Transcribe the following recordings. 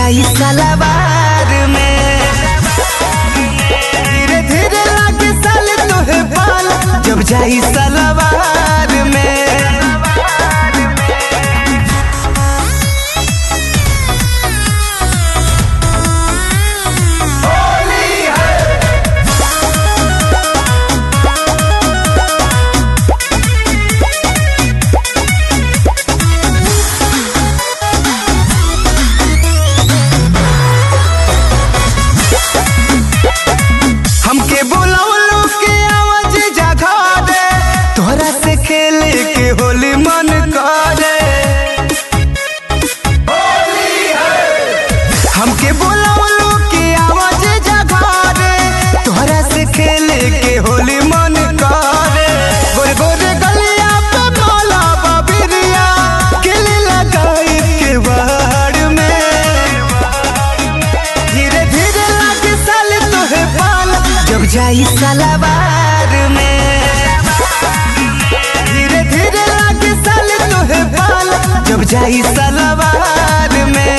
जाई सलवार में। धीरे धीरे लागे साल तोहे पाल जब जाई सलवार में। हमके बुलावलो के आवाज जगा दे, तोहरा से खेले के होली मन करे। हमके बुलावलो के आवाज जगा दे, तोहरा से खेले के होली मन करे। गोरे गोरे गलिया पे माला बाबिरिया किली लगाई के बाहर में। धीरे धीरे लागे साल तोहे पाल जब जाई सलवार में। धीरे धीरे लागे साल तोहे पाल जब जाई सलवार में।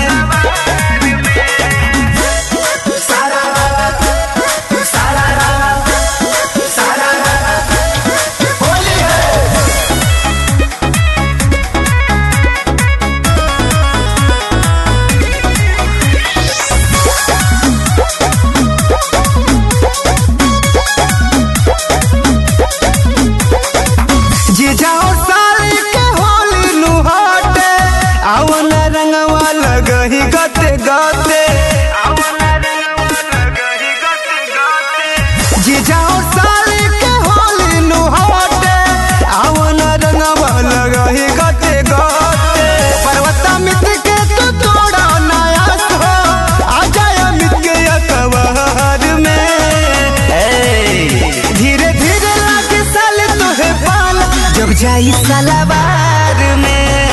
जाओ साल के होली नुहाटे, आवन रंगवा लगही गते गते। जी जाओ साल के होली नुहाटे, आवन रंगवा लगही गते गते। पर्वता मित्र के तो तोड़ा नयास हो, आ जाए अमित के अखबार में। धीरे धीरे लागे साल तोहे पाल जब जाई सलवार में।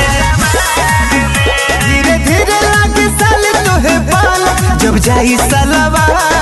धीरे धीरे लागे साल तोहे पाल जब जाई सलवार